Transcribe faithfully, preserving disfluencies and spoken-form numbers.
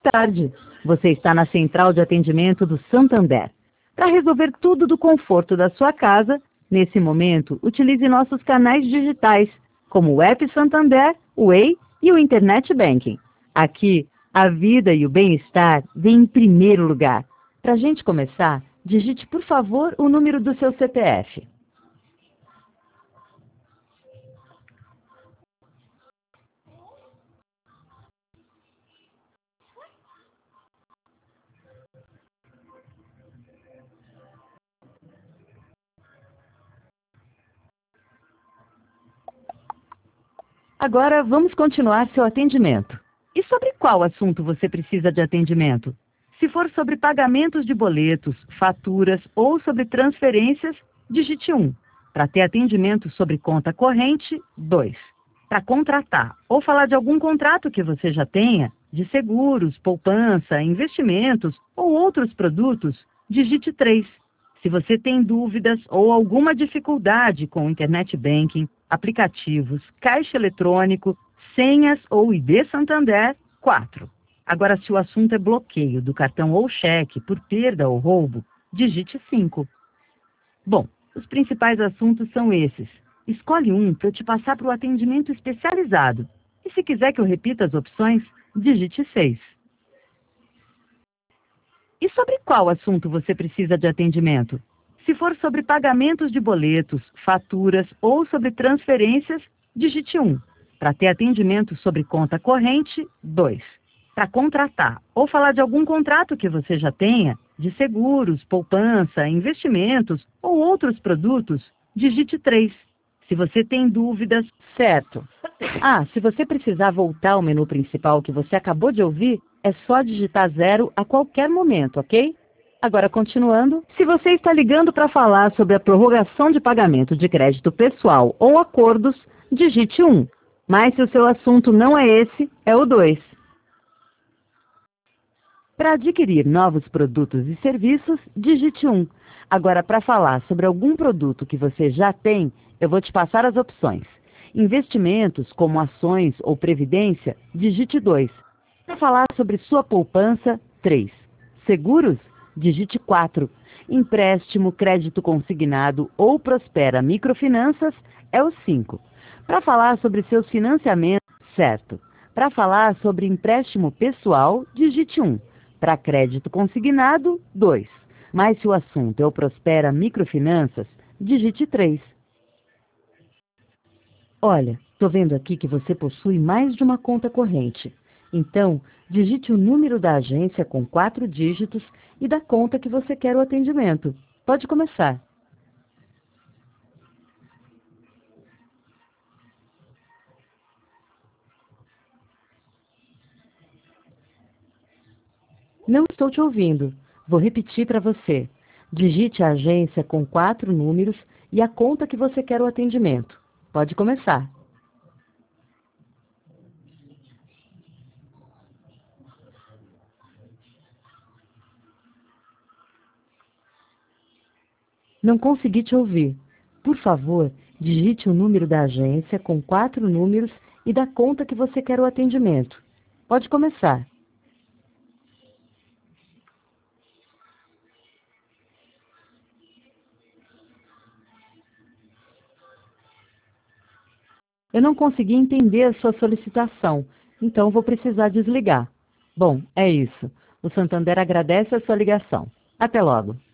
Tarde. Você está na central de atendimento do Santander. Para resolver tudo do conforto da sua casa, nesse momento, utilize nossos canais digitais, como o App Santander, o Way e o Internet Banking. Aqui, a vida e o bem-estar vêm em primeiro lugar. Para a gente começar, digite, por favor, o número do seu C P F. Agora, vamos continuar seu atendimento. E sobre qual assunto você precisa de atendimento? Se for sobre pagamentos de boletos, faturas ou sobre transferências, digite um. Para ter atendimento sobre conta corrente, dois. Para contratar ou falar de algum contrato que você já tenha, de seguros, poupança, investimentos ou outros produtos, digite três. Se você tem dúvidas ou alguma dificuldade com o Internet Banking, aplicativos, caixa eletrônico, senhas ou I D Santander, quatro. Agora, se o assunto é bloqueio do cartão ou cheque por perda ou roubo, digite cinco. Bom, os principais assuntos são esses. Escolhe um para eu te passar para o atendimento especializado. E se quiser que eu repita as opções, digite seis. E sobre qual assunto você precisa de atendimento? Se for sobre pagamentos de boletos, faturas ou sobre transferências, digite um. Para ter atendimento sobre conta corrente, dois. Para contratar ou falar de algum contrato que você já tenha, de seguros, poupança, investimentos ou outros produtos, digite três. Se você tem dúvidas, certo. Ah, se você precisar voltar ao menu principal que você acabou de ouvir, é só digitar zero a qualquer momento, ok? Agora, continuando, se você está ligando para falar sobre a prorrogação de pagamento de crédito pessoal ou acordos, digite um. Mas se o seu assunto não é esse, é o dois. Para adquirir novos produtos e serviços, digite um. Agora, para falar sobre algum produto que você já tem, eu vou te passar as opções. Investimentos, como ações ou previdência, digite dois. Para falar sobre sua poupança, três. Seguros, digite quatro. Empréstimo, crédito consignado ou Prospera Microfinanças é o cinco. Para falar sobre seus financiamentos, certo. Para falar sobre empréstimo pessoal, digite um. Para crédito consignado, dois. Mas se o assunto é o Prospera Microfinanças, digite três. Olha, estou vendo aqui que você possui mais de uma conta corrente. Então, digite o número da agência com quatro dígitos e da conta que você quer o atendimento. Pode começar. Não estou te ouvindo. Vou repetir para você. Digite a agência com quatro números e a conta que você quer o atendimento. Pode começar. Não consegui te ouvir. Por favor, digite o número da agência com quatro números e da conta que você quer o atendimento. Pode começar. Eu não consegui entender a sua solicitação, então vou precisar desligar. Bom, é isso. O Santander agradece a sua ligação. Até logo.